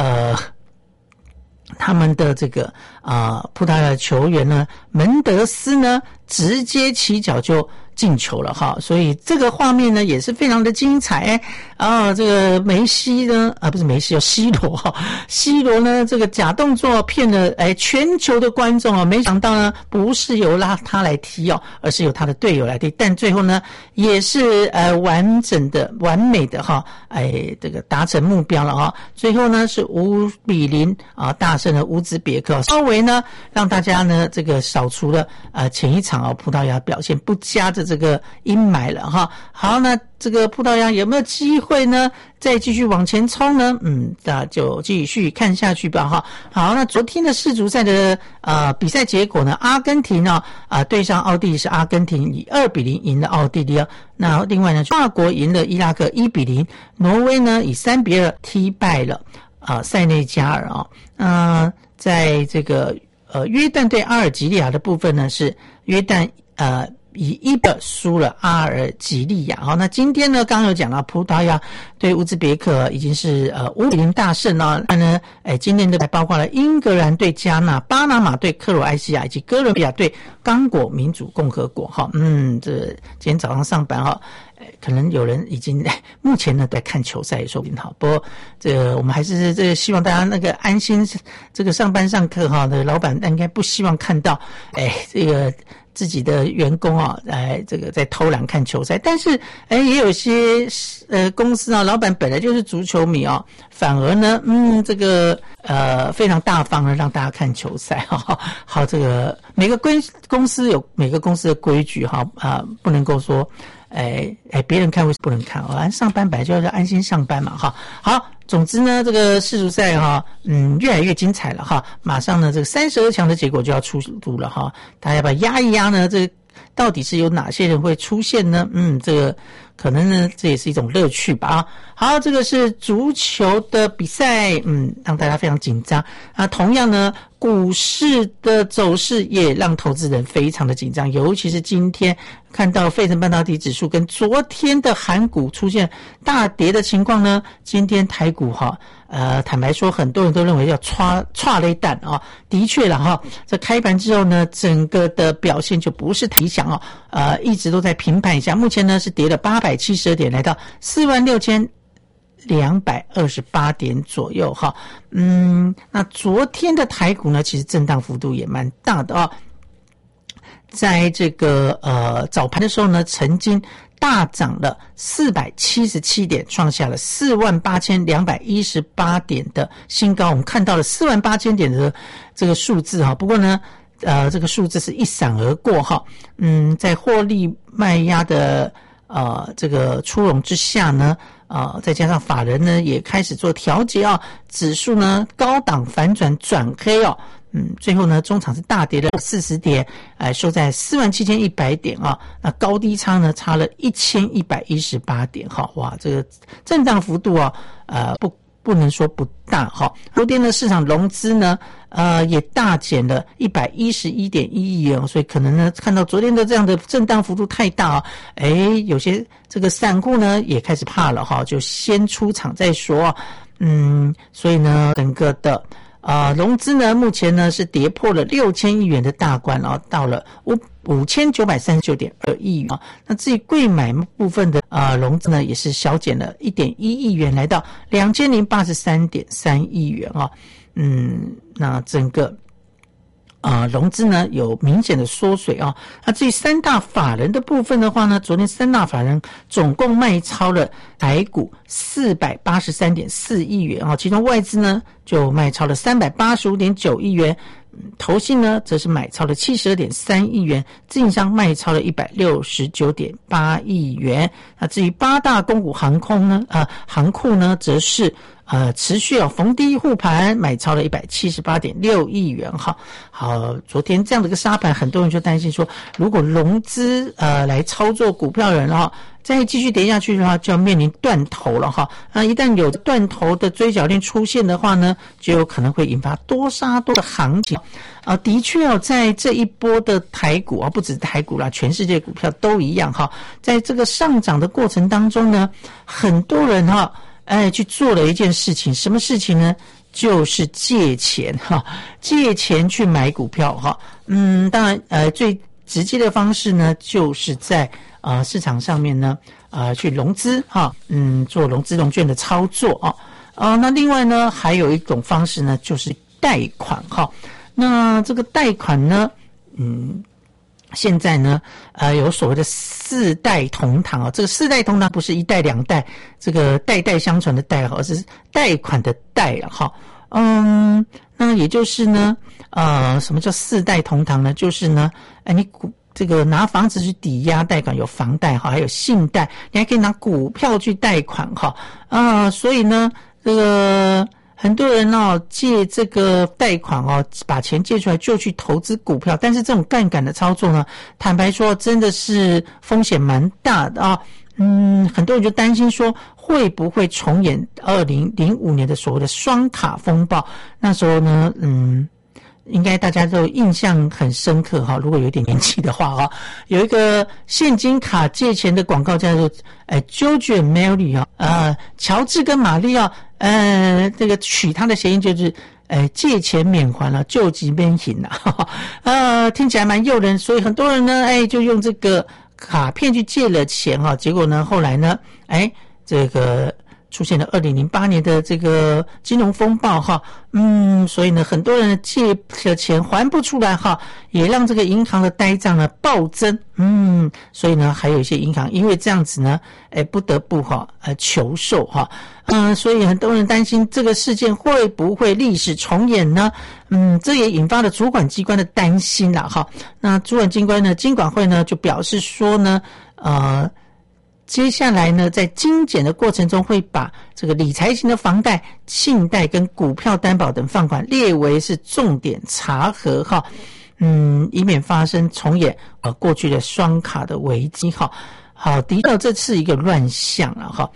他们的这个葡萄牙的球员呢门德斯呢直接起脚就进球了所以这个画面呢也是非常的精彩这个梅西呢不是梅西C 罗C 罗呢这个假动作骗了全球的观众没想到呢不是由他来踢而是由他的队友来踢，但最后呢也是完整的完美的这个达成目标了最后呢是5-0大胜了乌兹别克，稍微呢让大家呢这个扫除了前一场葡萄牙表现不佳的这个阴霾了好，那这个葡萄牙有没有机会呢再继续往前冲呢那就继续看下去吧好，那昨天的世足赛的比赛结果呢，阿根廷对上奥地利是阿根廷以2-0赢了奥地利那另外呢法国赢了伊拉克1-0，挪威呢以3-2踢败了塞内加尔在这个约旦对阿尔及利亚的部分呢是约旦以1-0输了阿尔及利亚那今天呢刚刚有讲到葡萄牙对乌兹别克已经是5-0大胜那呢今天的还包括了英格兰对加纳、巴拿马对克罗埃西亚以及哥伦比亚对刚果民主共和国这今天早上上班可能有人已经目前呢在看球赛也说不定不过我们还是这个希望大家那个安心这个上班上课的老板应该不希望看到这个自己的员工这个在偷懒看球赛，但是也有些公司老板本来就是足球迷反而呢这个非常大方的让大家看球赛好，这个每个公司有每个公司的规矩不能够说别人看为什么不能看上班本来就要安心上班嘛好，总之呢这个世足赛越来越精彩了马上呢这个32强的结果就要出炉了大家要不要压一压呢这到底是有哪些人会出现呢这个可能呢这也是一种乐趣吧好，这个是足球的比赛让大家非常紧张同样呢股市的走势也让投资人非常的紧张，尤其是今天看到费城半导体指数跟昨天的韩股出现大跌的情况呢，今天台股坦白说很多人都认为要踹雷弹的确了在开盘之后呢整个的表现就不是太理想一直都在平盘以下，目前呢是跌了872点来到46228点左右那昨天的台股呢其实震荡幅度也蛮大的在这个早盘的时候呢曾经大涨了477点，创下了48218点的新高，我们看到了48000点的这个数字不过呢这个数字是一闪而过在获利卖压的这个出笼之下呢再加上法人呢也开始做调节指数呢高档反转转黑最后呢中场是大跌了40点收在47100点那高低差呢差了1118点哇这个震荡幅度不不能说不大哈。昨天的市场融资呢，也大减了111.1亿元，所以可能呢看到昨天的这样的震荡幅度太大啊，有些这个散户呢也开始怕了哈，就先出场再说。所以呢，整个的融资呢，目前呢是跌破了6000亿元的大关，然后到了5939.2亿元啊。那至于柜买部分的融资呢，也是小减了1.1亿元，来到2083.3亿元啊。那整个融资呢有明显的缩水啊。那至于三大法人的部分的话呢，昨天三大法人总共卖超了台股483.4亿元啊，其中外资呢就卖超了385.9亿元，投信呢则是买超了72.3亿元，自营商卖超了169.8亿元。那至于八大公股航库呢则是持续逢低护盘，买超了178.6亿元哈。好，昨天这样的一个杀盘，很多人就担心说，如果融资来操作股票人哈，再继续跌下去的话，就要面临断头了哈。一旦有断头的追缴链出现的话呢，就有可能会引发多杀多的行情。的确在这一波的台股不只是台股啦，全世界股票都一样哈。在这个上涨的过程当中呢，很多人去做了一件事情，什么事情呢？就是借钱借钱去买股票哈。当然最直接的方式呢，就是在市场上面呢去融资做融资融券的操作那另外呢，还有一种方式呢，就是贷款哈。那这个贷款呢，现在呢，有所谓的4代同堂这个4代同堂不是一代两代，这个代代相传的代而是贷款的贷哈。那也就是呢，什么叫4代同堂呢？就是呢，你这个拿房子去抵押贷款，有房贷还有信贷，你还可以拿股票去贷款所以呢，这个很多人借这个贷款把钱借出来就去投资股票，但是这种杠杆的操作呢，坦白说真的是风险蛮大的很多人就担心说会不会重演2005年的所谓的双卡风暴。那时候呢应该大家都印象很深刻如果有点年纪的话有一个现金卡借钱的广告叫做George and Mary 乔治跟玛丽这个取他的谐音就是借钱免还了，救急免刑听起来蛮诱人，所以很多人呢就用这个卡片去借了钱结果呢后来呢这个出现了2008年的这个金融风暴所以呢很多人借了钱还不出来也让这个银行的呆账呢暴增所以呢还有一些银行因为这样子呢不得不求售所以很多人担心这个事件会不会历史重演呢这也引发了主管机关的担心啦那主管机关呢金管会呢就表示说呢接下来呢，在精简的过程中，会把这个理财型的房贷、信贷跟股票担保等放款列为是重点查核以免发生重演过去的双卡的危机好，的确这次一个乱象了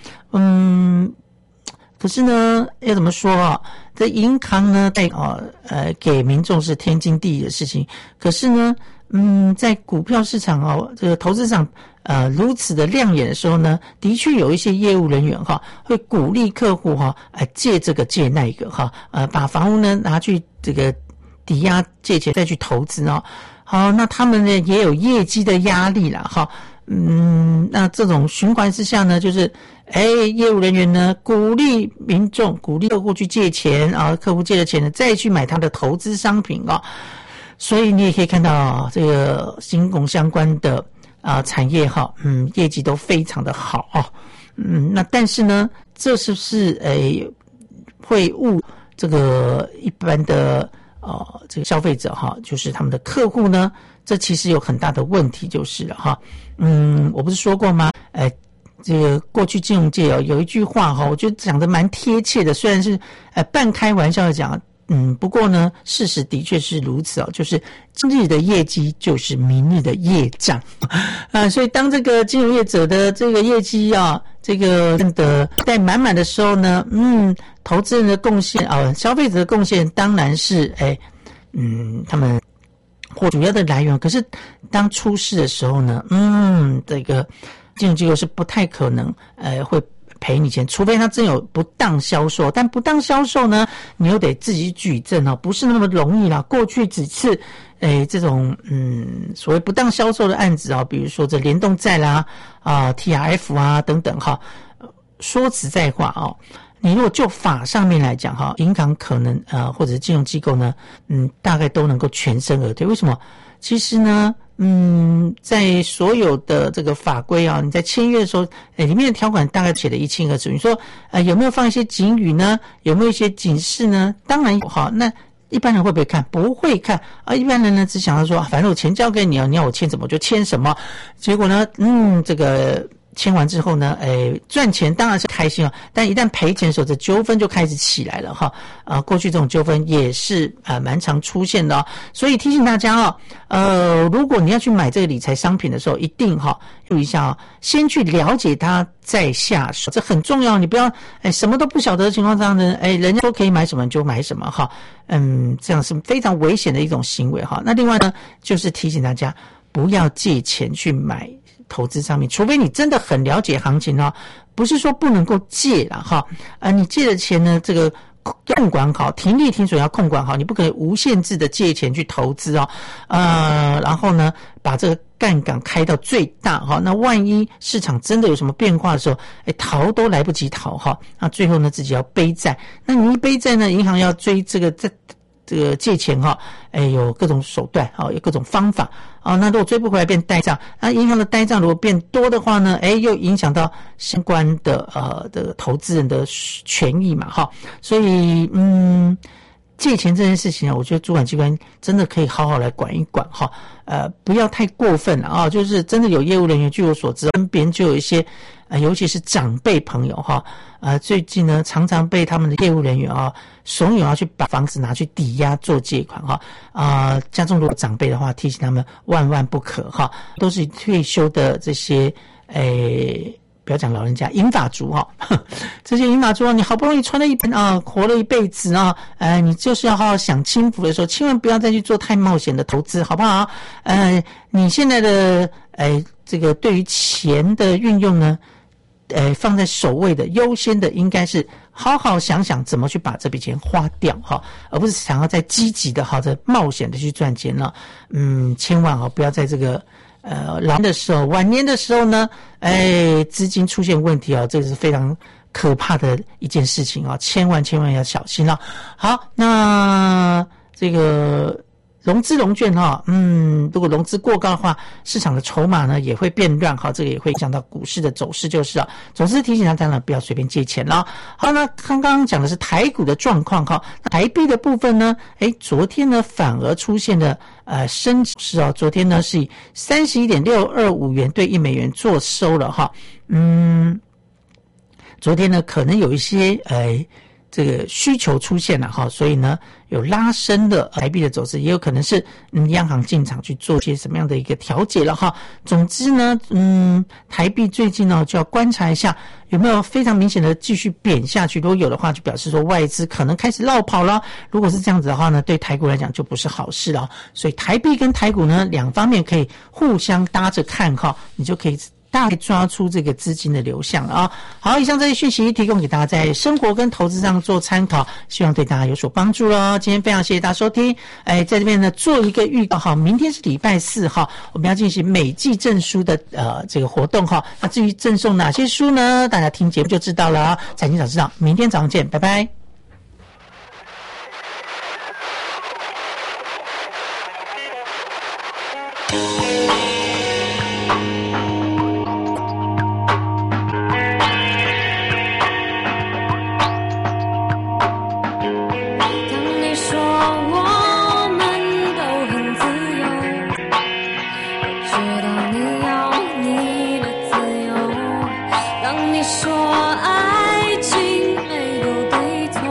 可是呢，要怎么说这银行呢给民众是天经地义的事情，可是呢在股票市场这个投资上如此的亮眼的时候呢，的确有一些业务人员会鼓励客户借这个借那个把房屋呢拿去这个抵押借钱再去投资好，那他们呢也有业绩的压力啦那这种循环之下呢，就是业务人员呢鼓励民众鼓励客户去借钱客户借了钱呢再去买他的投资商品所以你也可以看到这个金融相关的产业业绩都非常的好那但是呢，这是不是会误这个一般的这个消费者就是他们的客户呢？这其实有很大的问题就是了我不是说过吗？这个过去金融界有一句话我觉得讲得蛮贴切的，虽然是半开玩笑的讲不过呢，事实的确是如此就是今日的业绩就是明日的业障所以当这个金融业者的这个业绩这个的带满满的时候呢，投资人的贡献消费者的贡献当然是他们或主要的来源。可是当出事的时候呢，这个金融机构是不太可能会赔你钱，除非他真有不当销售。但不当销售呢，你又得自己举证不是那么容易啦。过去几次这种所谓不当销售的案子比如说这联动债啦TRF 啊等等说实在话你如果就法上面来讲银行可能或者是金融机构呢大概都能够全身而退。为什么？其实呢在所有的这个法规你在签约的时候里面的条款大概写得一清二楚。你说有没有放一些警语呢？有没有一些警示呢？当然有那一般人会不会看？不会看一般人呢只想到说反正我钱交给你你要我签什么我就签什么。结果呢这个签完之后呢赚钱当然是开心但一旦赔钱的时候这纠纷就开始起来了过去这种纠纷也是蛮常出现的所以提醒大家如果你要去买这个理财商品的时候一定注意一下先去了解它再下手，这很重要。你不要什么都不晓得的情况下呢人家说可以买什么你就买什么这样是非常危险的一种行为那另外呢就是提醒大家不要借钱去买投资上面，除非你真的很了解行情不是说不能够借啦你借的钱呢这个控管好，停利停损要控管好，你不可以无限制的借钱去投资然后呢把这个杠杆开到最大那万一市场真的有什么变化的时候逃都来不及逃那最后呢自己要背债，那你一背债呢银行要追这个借钱有各种手段有各种方法那如果追不回来变呆账，那银行的呆账如果变多的话呢又影响到相关的投资人的权益嘛所以借钱这件事情我觉得主管机关真的可以好好来管一管不要太过分了就是真的有业务人员据我所知身边就有一些尤其是长辈朋友最近呢常常被他们的业务人员怂恿要去把房子拿去抵押做借款家中如果长辈的话提醒他们万万不可都是退休的这些不要讲老人家银发族这些银发族你好不容易穿了一本活了一辈子你就是要好好享清福的时候千万不要再去做太冒险的投资好不好你现在的这个对于钱的运用呢放在首位的优先的应该是好好想想怎么去把这笔钱花掉而不是想要再积极的这冒险的去赚钱了千万不要在这个老的时候晚年的时候呢资金出现问题这个是非常可怕的一件事情千万要小心了好那这个融资融券如果融资过高的话市场的筹码呢也会变乱这个也会影响到股市的走势就是总之提醒大家呢不要随便借钱了好那刚刚讲的是台股的状况台币的部分呢昨天呢反而出现了升值昨天呢是以 31.625 元对1美元做收了昨天呢可能有一些这个需求出现了所以呢有拉升的台币的走势，也有可能是央行进场去做些什么样的一个调节了总之呢台币最近呢就要观察一下有没有非常明显的继续贬下去，如果有的话就表示说外资可能开始落跑了，如果是这样子的话呢对台股来讲就不是好事了所以台币跟台股呢两方面可以互相搭着看你就可以大概抓出这个资金的流向了好，以上这些讯息提供给大家在生活跟投资上做参考，希望对大家有所帮助咯今天非常谢谢大家收听在这边呢做一个预告明天是礼拜4我们要进行每季证书的这个活动那至于赠送哪些书呢大家听节目就知道了财经早知道明天早上见，拜拜。 说爱情没有对错。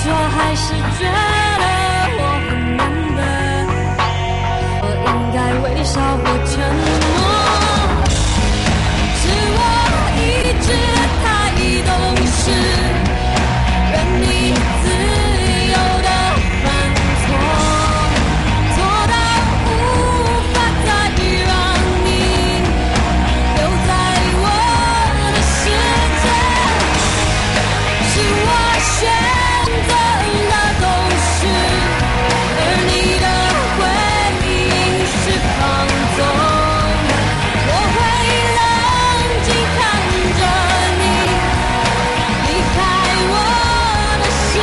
说还是觉得我很难得，我应该微笑或承诺，是我一直太懂事，任你自由的犯错，错到无法再让你留在我的世界，是我选择了懂事，而你的回应是放纵，我会冷静看着你离开我的世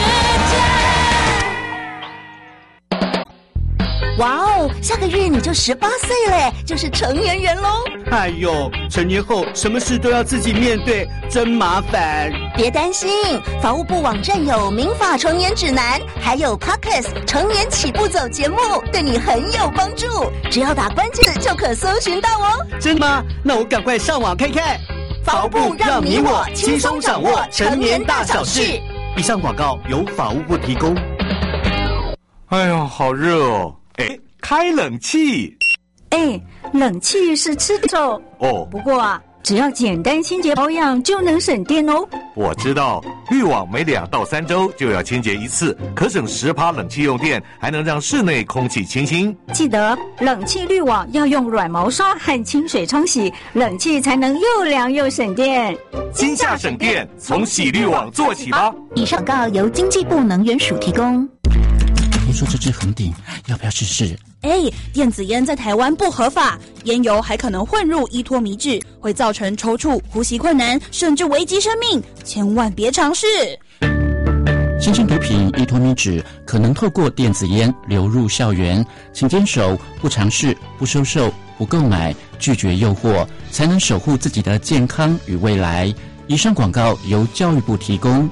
界。 哇哦，下个月你就18岁嘞，就是成年人喽。 哎呦，成年后什么事都要自己面对，真麻烦。 别担心，法务部网站有民法成年指南，还有 Podcast 成年起步走节目，对你很有帮助。只要打关键字就可搜寻到哦。 真的吗？那我赶快上网看看。 法务部让你我轻松掌握成年大小事。 以上广告由法务部提供。 哎呦，好热哦！哎，开冷气。 哎，冷气是吃手哦。 不过啊，只要简单清洁保养就能省电哦。 我知道，滤网每2到3周就要清洁一次，可省10%冷气用电，还能让室内空气清新。 记得冷气滤网要用软毛刷和清水冲洗，冷气才能又凉又省电。 今夏省电，从洗滤网做起吧。 以上广告由经济部能源署提供。 听说这支恒鼎，要不要试试？ 电子烟在台湾不合法，烟油还可能混入依托醚质，会造成抽搐、呼吸困难，甚至危及生命，千万别尝试。 新型毒品依托醚质可能透过电子烟流入校园，请坚守不尝试、不收受、不购买、拒绝诱惑，才能守护自己的健康与未来。以上广告由教育部提供。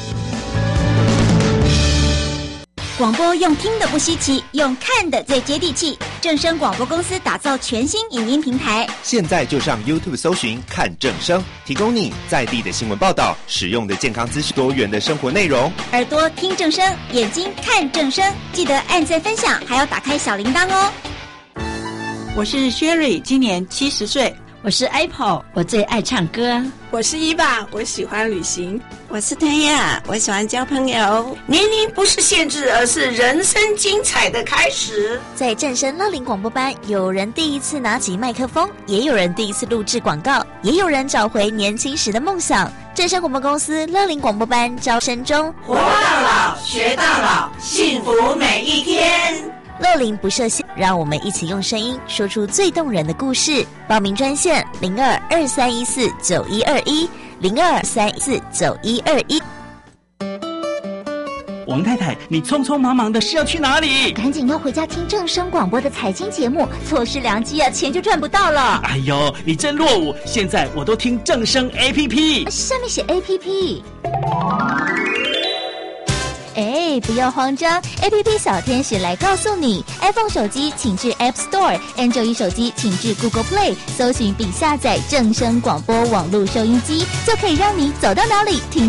广播用听的不稀奇，用看的最接地气。正声广播公司打造全新影音平台， 现在就上 YouTube 搜寻看正声，提供你在地的新闻报道、实用的健康资讯、多元的生活内容。 耳朵听正声，眼睛看正声，记得按赞分享，还要打开小铃铛哦。 我是 Sherry， 今年70岁。 我是 Apple， 我最爱唱歌。 我是伊爸，我喜欢旅行。 我是谭雅，我喜欢交朋友。 年龄不是限制，而是人生精彩的开始。 在正声乐龄广播班，有人第一次拿起麦克风，也有人第一次录制广告，也有人找回年轻时的梦想。正声广播公司乐龄广播班招生中， 活到老，学到老，幸福每一天。 乐龄不设限，让我们一起用声音说出最动人的故事。报名专线02-2314-9121，02-314-9121。 王太太，你匆匆忙忙的是要去哪里？ 赶紧要回家听正声广播的财经节目，错失良机啊，钱就赚不到了。 哎呦，你真落伍！现在我都听正声 APP， 上面写 APP。不要慌张 ，APP 小天使来告诉你 ，iPhone 手机请至 App Store，Android 手机请至 Google Play， 搜寻并下载正声广播网络收音机，就可以让你走到哪里听